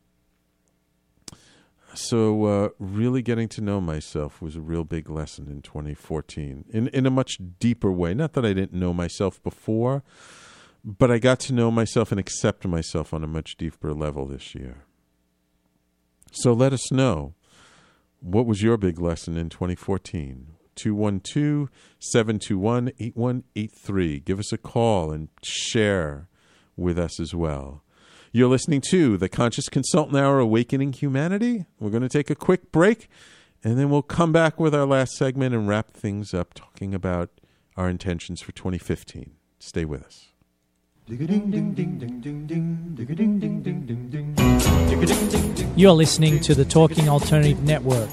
So really getting to know myself was a real big lesson in 2014 in a much deeper way. Not that I didn't know myself before, but I got to know myself and accept myself on a much deeper level this year. So let us know, what was your big lesson in 2014? 212-721-8183. Give us a call and share with us as well. You're listening to the Conscious Consultant Hour, Awakening Humanity. We're going to take a quick break, and then we'll come back with our last segment and wrap things up, talking about our intentions for 2015. Stay with us. You're listening to the Talking Alternative Network.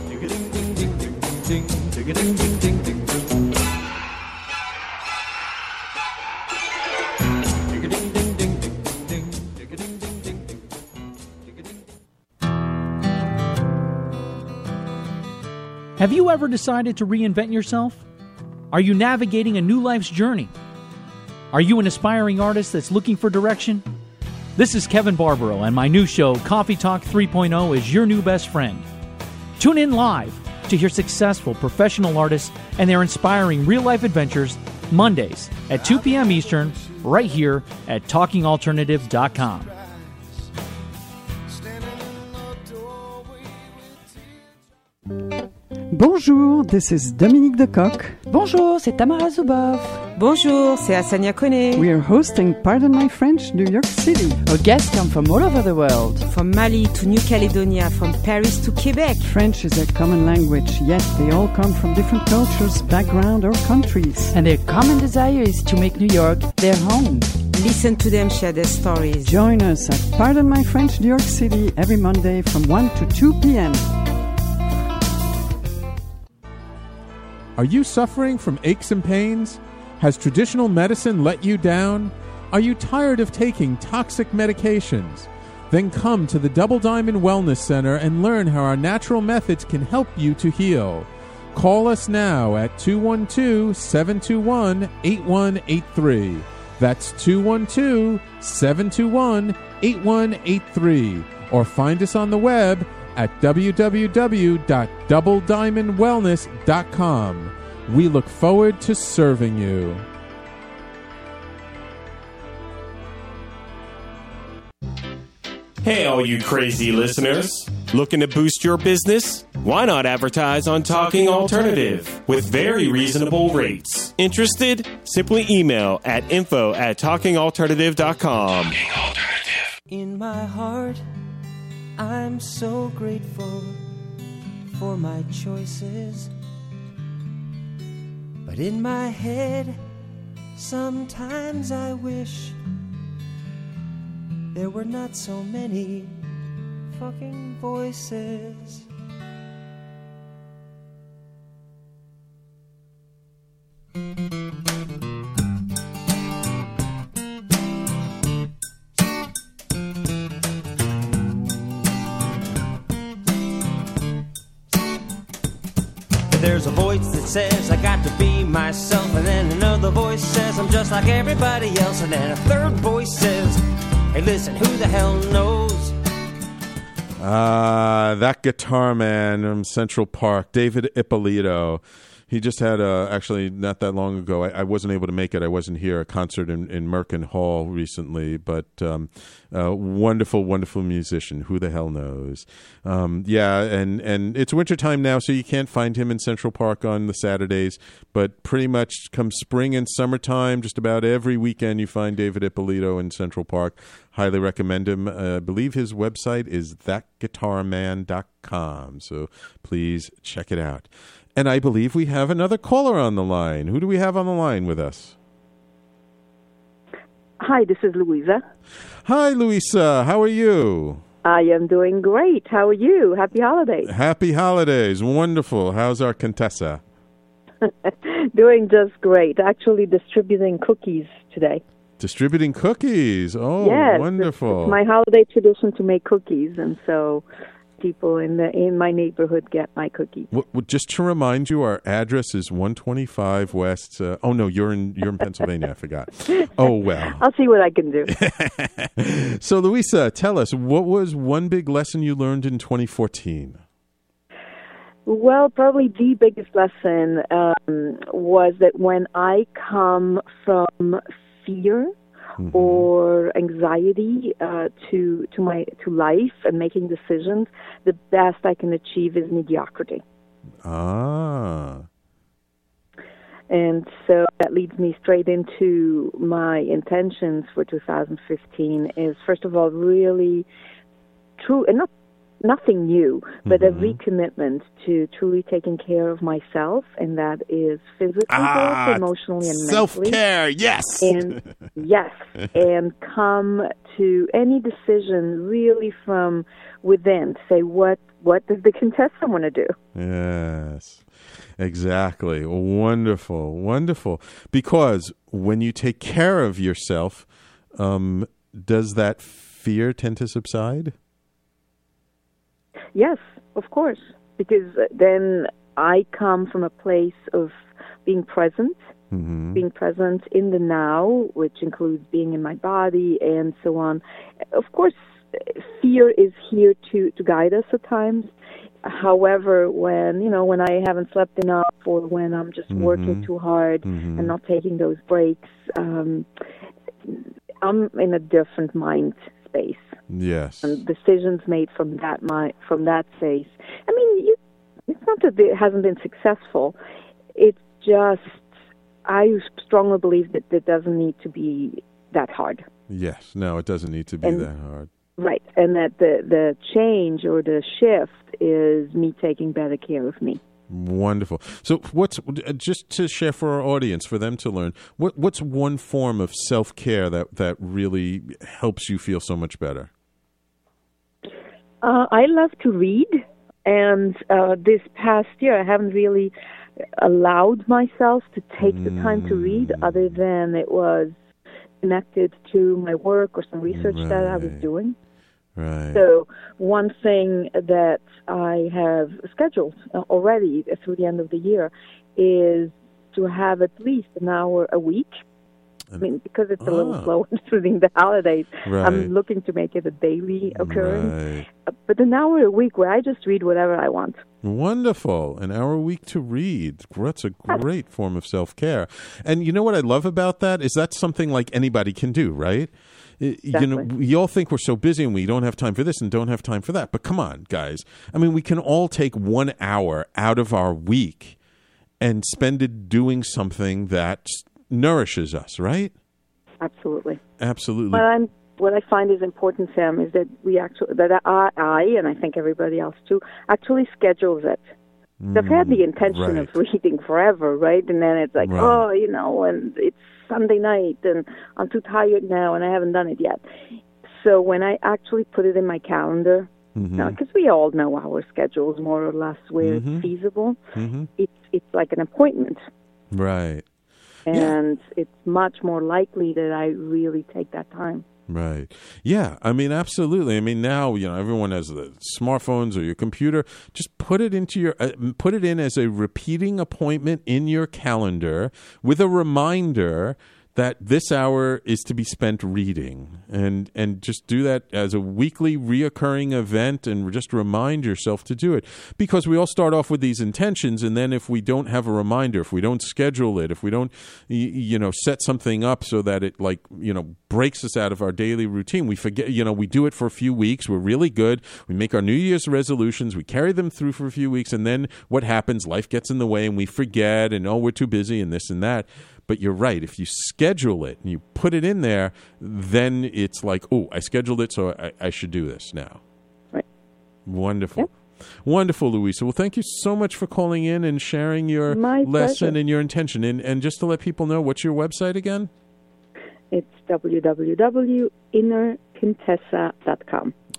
Have you ever decided to reinvent yourself? Are you navigating a new life's journey? Are you an aspiring artist that's looking for direction? This is Kevin Barbaro, and my new show, Coffee Talk 3.0, is your new best friend. Tune in live to hear successful professional artists and their inspiring real-life adventures Mondays at 2 p.m. Eastern, right here at TalkingAlternative.com. Bonjour, this is Dominique Decoq. Bonjour, c'est Tamara Zuboff. Bonjour, c'est Asania Kone. We are hosting Pardon My French, New York City. Our guests come from all over the world. From Mali to New Caledonia, from Paris to Quebec. French is a common language, yet they all come from different cultures, background, or countries. And their common desire is to make New York their home. Listen to them share their stories. Join us at Pardon My French, New York City every Monday from 1 to 2 p.m. Are you suffering from aches and pains? Has traditional medicine let you down? Are you tired of taking toxic medications? Then come to the Double Diamond Wellness Center and learn how our natural methods can help you to heal. Call us now at 212-721-8183. That's 212-721-8183. Or find us on the web at www.doublediamondwellness.com. We look forward to serving you. Hey, all you crazy listeners. Looking to boost your business? Why not advertise on Talking Alternative with very reasonable rates? Interested? Simply email at info@talkingalternative.com. Talking Alternative. In my heart, I'm so grateful for my choices. But in my head, sometimes I wish there were not so many fucking voices. There's a voice that says I got to be myself, and then another voice says I'm just like everybody else, and then a third voice says, hey, listen, who the hell knows? That guitar man from Central Park, David Ippolito. He just had, actually, not that long ago, I wasn't able to make it. I wasn't here, a concert in Merkin Hall recently, but wonderful, wonderful musician. Who the hell knows? Yeah, and it's wintertime now, so you can't find him in Central Park on the Saturdays, but pretty much come spring and summertime, just about every weekend you find David Ippolito in Central Park. Highly recommend him. I believe his website is thatguitarman.com, so please check it out. And I believe we have another caller on the line. Who do we have on the line with us? Hi, this is Louisa. Hi, Louisa. How are you? I am doing great. How are you? Happy holidays. Happy holidays. Wonderful. How's our Contessa? Doing just great. Actually distributing cookies today. Distributing cookies. Oh, yes, wonderful. It's my holiday tradition to make cookies, and so people in my neighborhood get my cookies. Just to remind you, our address is 125 West. Oh no, you're in Pennsylvania. I forgot. Oh well. I'll see what I can do. So, Louisa, tell us, what was one big lesson you learned in 2014? Well, probably the biggest lesson was that when I come from fear or anxiety to life and making decisions, the best I can achieve is mediocrity. Ah. And so that leads me straight into my intentions for 2015 is, first of all, really true, and nothing new, but a recommitment to truly taking care of myself, and that is physically, emotionally, and mentally. Self-care, yes! And yes, and come to any decision really from within, to say, what does the Contessa want to do? Yes, exactly. Wonderful, wonderful. Because when you take care of yourself, does that fear tend to subside? Yes, of course, because then I come from a place of being present in the now, which includes being in my body and so on. Of course, fear is here to guide us at times. However, when I haven't slept enough, or when I'm just working too hard and not taking those breaks, I'm in a different mind space. Yes. And decisions made from that space. I mean, it's not that it hasn't been successful. It's just, I strongly believe that it doesn't need to be that hard. Yes. No, it doesn't need to be that hard. Right. And that the change or the shift is me taking better care of me. Wonderful. So what's, just to share for our audience, for them to learn, what's one form of self-care that really helps you feel so much better? I love to read, and this past year I haven't really allowed myself to take the time to read, other than it was connected to my work or some research that I was doing. Right. So one thing that I have scheduled already through the end of the year is to have at least an hour a week. I mean, because it's a little slow during the holidays, I'm looking to make it a daily occurrence. But an hour a week where I just read whatever I want. Wonderful. An hour a week to read. That's a great form of self-care. And you know what I love about that is that's something like anybody can do, right? Exactly. You know, we all think we're so busy and we don't have time for this and don't have time for that. But come on, guys. I mean, we can all take 1 hour out of our week and spend it doing something that nourishes us, right? Absolutely. Absolutely. What I find is important, Sam, is that I and I think everybody else too, actually schedules it. I've had the intention of reading forever, right? And then it's like, and it's Sunday night, and I'm too tired now, and I haven't done it yet. So when I actually put it in my calendar, because we all know our schedules more or less where it's feasible, it's like an appointment. Right. And it's much more likely that I really take that time. Right. Yeah. I mean, absolutely. I mean, now, everyone has the smartphones or your computer. Just put it put it in as a repeating appointment in your calendar with a reminder that this hour is to be spent reading, and just do that as a weekly reoccurring event, and just remind yourself to do it, because we all start off with these intentions, and then if we don't have a reminder, if we don't schedule it, if we don't set something up so that it breaks us out of our daily routine, we forget. We do it for a few weeks, we're really good, we make our New Year's resolutions, we carry them through for a few weeks, and then what happens? Life gets in the way and we forget, and we're too busy and this and that. But you're right. If you schedule it and you put it in there, then it's like, oh, I scheduled it, so I should do this now. Right. Wonderful. Yep. Wonderful, Louisa. Well, thank you so much for calling in and sharing your lesson and your intention. And just to let people know, what's your website again? It's www.innercontessa.com.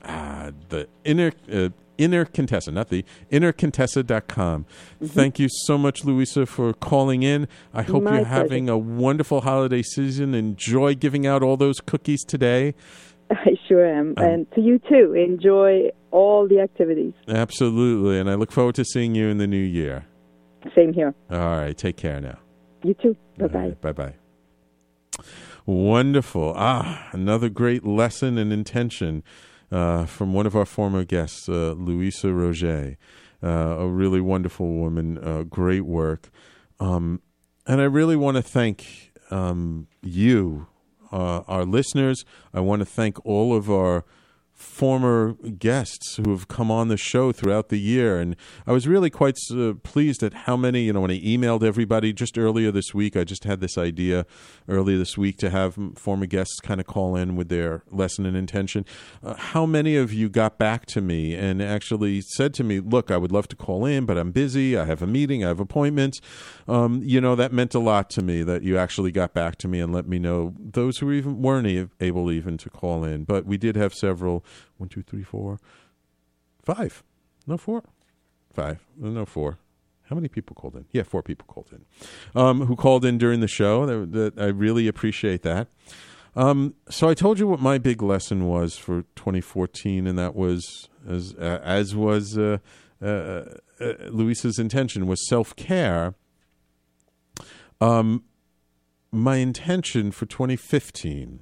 the Inner Contessa, not the InnerContessa.com. Thank you so much, Louisa, for calling in. I hope My you're having a wonderful holiday season. Enjoy giving out all those cookies today. I sure am. And to you too. Enjoy all the activities. Absolutely. And I look forward to seeing you in the new year. Same here. All right. Take care now. You too. Bye-bye. Right, bye-bye. Wonderful. Another great lesson and intention from one of our former guests, Louisa Roget. A really wonderful woman. Great work. And I really want to thank you, our listeners. I want to thank all of our former guests who have come on the show throughout the year. And I was really quite pleased at how many, when I emailed everybody just earlier this week, I just had this idea earlier this week to have former guests kind of call in with their lesson and intention. How many of you got back to me and actually said to me, look, I would love to call in, but I'm busy. I have a meeting. I have appointments. That meant a lot to me that you actually got back to me and let me know, those who even weren't able even to call in. But we did have several. 1, 2, 3, 4, 5. No, 4. 5. No, 4. How many people called in? Yeah, 4 people called in. Who called in during the show. That I really appreciate that. So I told you what my big lesson was for 2014, and that was, as was Louisa's intention, was self-care. My intention for 2015,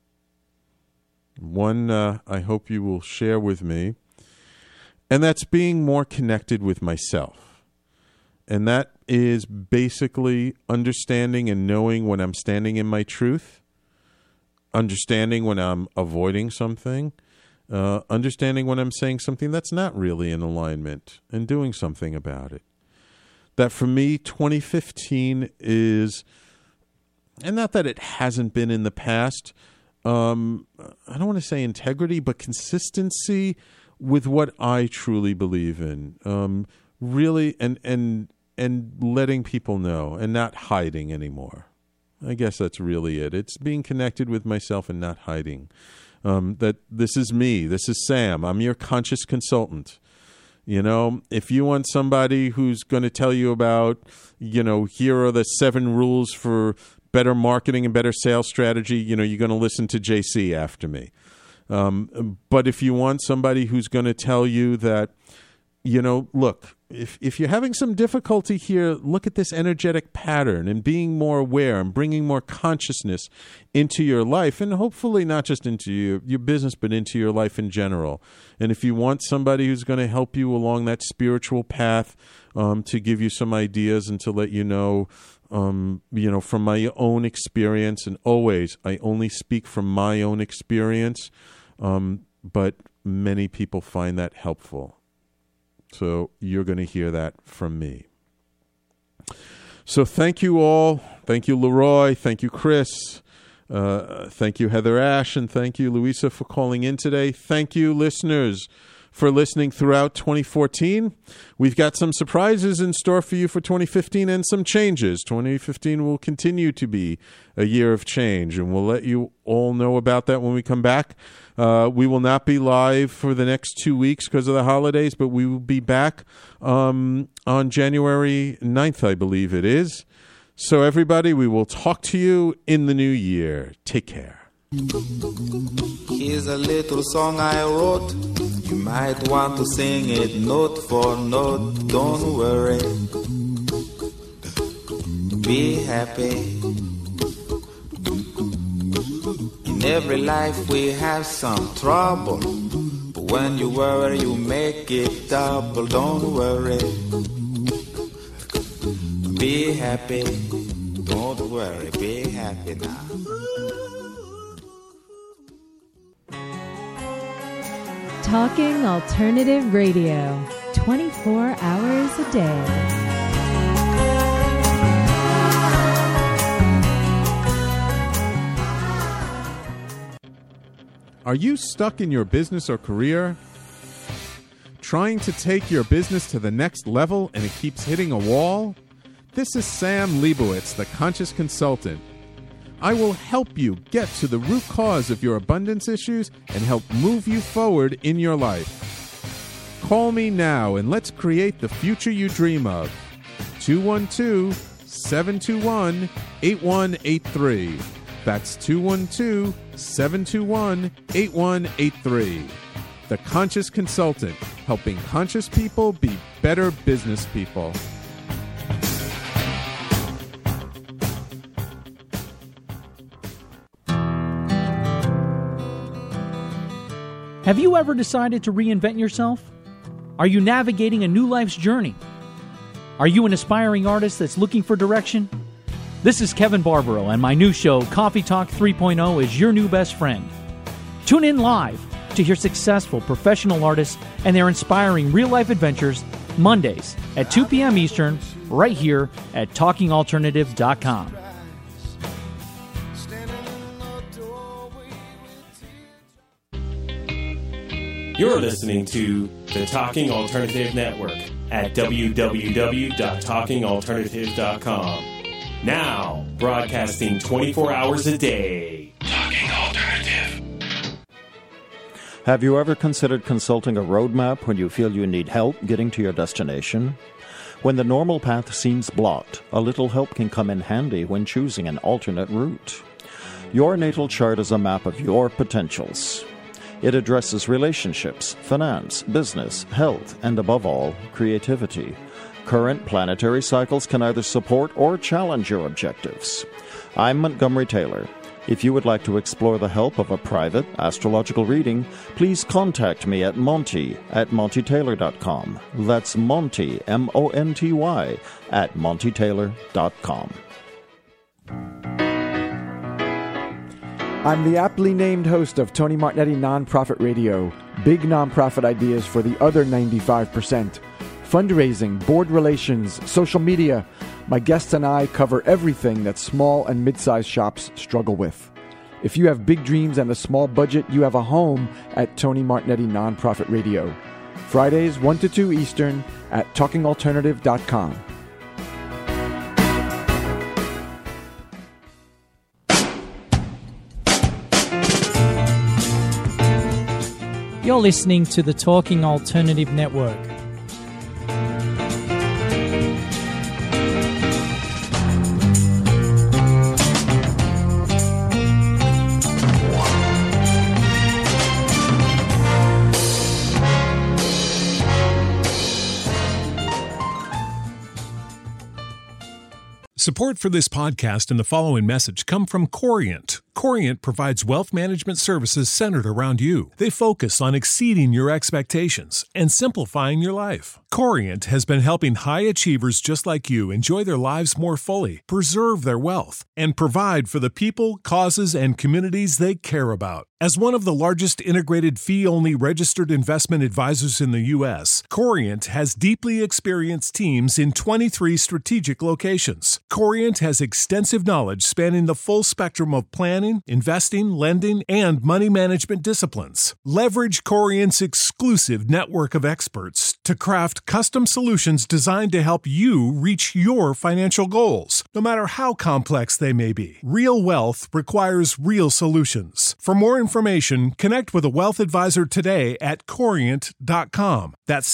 one I hope you will share with me, and that's being more connected with myself. And that is basically understanding and knowing when I'm standing in my truth, understanding when I'm avoiding something, understanding when I'm saying something that's not really in alignment, and doing something about it. That for me, 2015 is, and not that it hasn't been in the past, I don't want to say integrity, but consistency with what I truly believe in. Really, and letting people know and not hiding anymore. I guess that's really it. It's being connected with myself and not hiding. That this is me. This is Sam. I'm your conscious consultant. If you want somebody who's going to tell you about, here are the 7 rules for better marketing and better sales strategy, you're going to listen to JC after me. But if you want somebody who's going to tell you that, look, if you're having some difficulty here, look at this energetic pattern and being more aware and bringing more consciousness into your life, and hopefully not just into your business, but into your life in general. And if you want somebody who's going to help you along that spiritual path, to give you some ideas and to let you know, from my own experience, and always, I only speak from my own experience, but many people find that helpful. So you're going to hear that from me. So thank you all. Thank you, Leroy. Thank you, Chris. Thank you, Heather Ash. And thank you, Louisa, for calling in today. Thank you, listeners, for listening throughout 2014. We've got some surprises in store for you for 2015 and some changes. 2015 will continue to be a year of change, and we'll let you all know about that when we come back. We will not be live for the next 2 weeks because of the holidays, but we will be back on January 9th, I believe it is. So everybody, we will talk to you in the new year. Take care. Here's a little song I wrote. You might want to sing it note for note. Don't worry. Be happy. In every life we have some trouble, but when you worry you make it double. Don't worry. Be happy. Don't worry. Be happy now. Talking Alternative Radio, 24 hours a day. Are you stuck in your business or career? Trying to take your business to the next level and it keeps hitting a wall? This is Sam Leibowitz, the Conscious Consultant. I will help you get to the root cause of your abundance issues and help move you forward in your life. Call me now and let's create the future you dream of. 212-721-8183. That's 212-721-8183. The Conscious Consultant, helping conscious people be better business people. Have you ever decided to reinvent yourself? Are you navigating a new life's journey? Are you an aspiring artist that's looking for direction? This is Kevin Barbaro, and my new show, Coffee Talk 3.0, is your new best friend. Tune in live to hear successful professional artists and their inspiring real-life adventures Mondays at 2 p.m. Eastern, right here at TalkingAlternative.com. You're listening to the Talking Alternative Network at www.talkingalternative.com. Now, broadcasting 24 hours a day. Talking Alternative. Have you ever considered consulting a roadmap when you feel you need help getting to your destination? When the normal path seems blocked, a little help can come in handy when choosing an alternate route. Your natal chart is a map of your potentials. It addresses relationships, finance, business, health, and above all, creativity. Current planetary cycles can either support or challenge your objectives. I'm Montgomery Taylor. If you would like to explore the help of a private astrological reading, please contact me at Monty at MontyTaylor.com. That's Monty, M-O-N-T-Y, at MontyTaylor.com. I'm the aptly named host of Tony Martignetti Nonprofit Radio. Big nonprofit ideas for the other 95%. Fundraising, board relations, social media. My guests and I cover everything that small and mid-sized shops struggle with. If you have big dreams and a small budget, you have a home at Tony Martignetti Nonprofit Radio. Fridays 1 to 2 Eastern at TalkingAlternative.com. You're listening to the Talking Alternative Network. Support for this podcast and the following message come from Corient. Corient provides wealth management services centered around you. They focus on exceeding your expectations and simplifying your life. Corient has been helping high achievers just like you enjoy their lives more fully, preserve their wealth, and provide for the people, causes, and communities they care about. As one of the largest integrated fee-only registered investment advisors in the U.S., Corient has deeply experienced teams in 23 strategic locations. Corient has extensive knowledge spanning the full spectrum of planning, investing, lending, and money management disciplines. Leverage Corient's exclusive network of experts to craft custom solutions designed to help you reach your financial goals, no matter how complex they may be. Real wealth requires real solutions. For more information, connect with a wealth advisor today at Corient.com. That's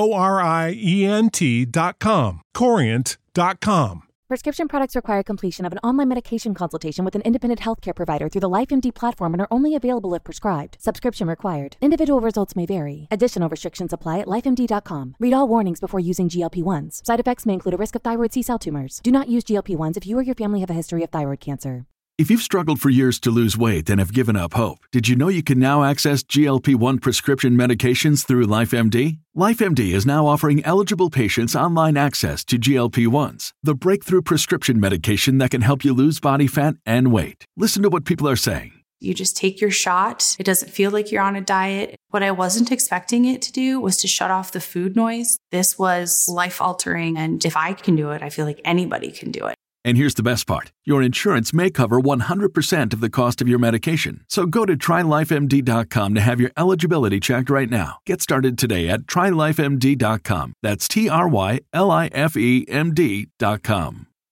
Corient.com. Corient.com. Prescription products require completion of an online medication consultation with an independent healthcare provider through the LifeMD platform and are only available if prescribed. Subscription required. Individual results may vary. Additional restrictions apply at LifeMD.com. Read all warnings before using GLP-1s. Side effects may include a risk of thyroid C-cell tumors. Do not use GLP-1s if you or your family have a history of thyroid cancer. If you've struggled for years to lose weight and have given up hope, did you know you can now access GLP-1 prescription medications through LifeMD? LifeMD is now offering eligible patients online access to GLP-1s, the breakthrough prescription medication that can help you lose body fat and weight. Listen to what people are saying. You just take your shot. It doesn't feel like you're on a diet. What I wasn't expecting it to do was to shut off the food noise. This was life-altering, and if I can do it, I feel like anybody can do it. And here's the best part. Your insurance may cover 100% of the cost of your medication. So go to TryLifeMD.com to have your eligibility checked right now. Get started today at TryLifeMD.com. That's TryLifeMD.com.